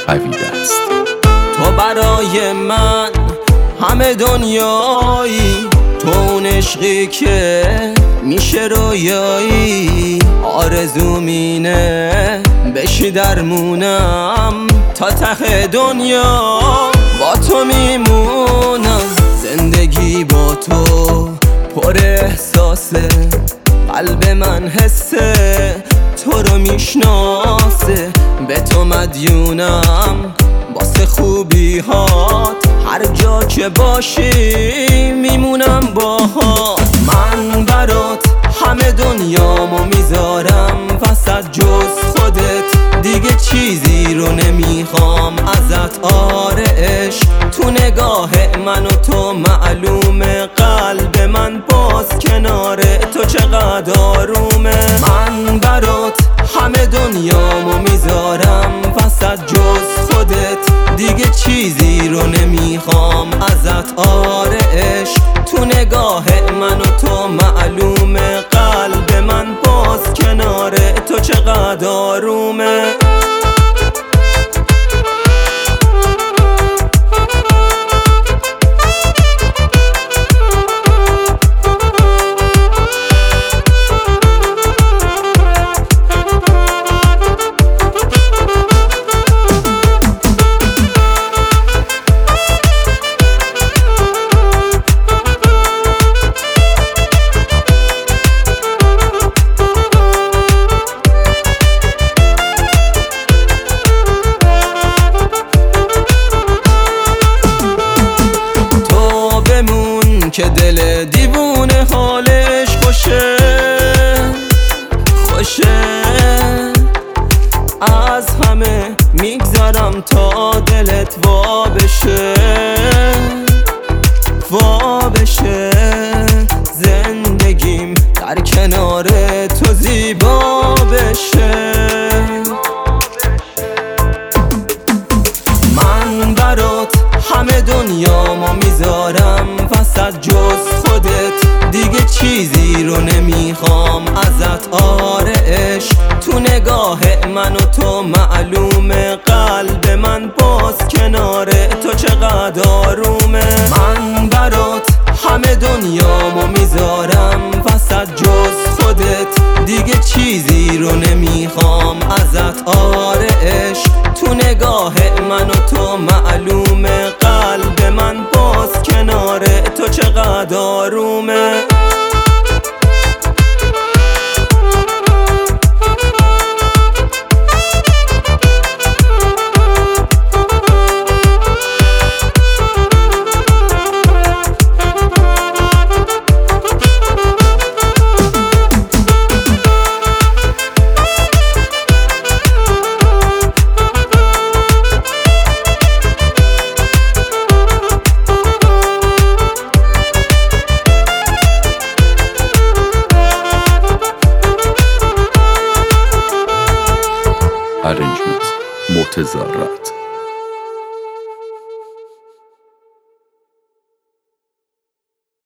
قوی دست. تو برای من همه دنیایی، تو اون عشقی که میشه رویایی. آرزوم اینه بشی درمونم تا ته دنیا با تو میمونم. زندگی با تو پر احساسه، قلب من حسه تو رو میشناسه. به تو مدیونم واسه خوبی هات، هر جا که باشی میمونم باهات. من برات همه دنیامو میذارم وسط، جز خودت دیگه چیزی رو نمیخوام ازت. آره عشق تو نگاه من و تو معلومه، قلب من باز کناره تو چقدر آرومه. من برات همه دنیامو میذارم وسط، جز خودت دیگه چیزی رو نمیخوام ازت. آره عشق تو نگاه من و تو معلومه، قلب من باز کناره تو چقدر آرومه. که دل دیوونه حالش خوشه از همه میگذرم تا دلت وا بشه. زندگیم در کنار تو زیبا بشه. من برات همه دنیامو میذارم وسط، جز خودت دیگه چیزی رو نمیخوام ازت. آره عشق تو نگاه من و تو معلومه، قلب من باز کناره تو چقدر آرومه. من برات همه دنیامو میذارم وسط، جز خودت دیگه چیزی رو نمیخوام ازت. آره عشق تو نگاه من و تو معلومه، قلب من باز کناره تو چقدر آرومه. Arrangement مرتضی راد.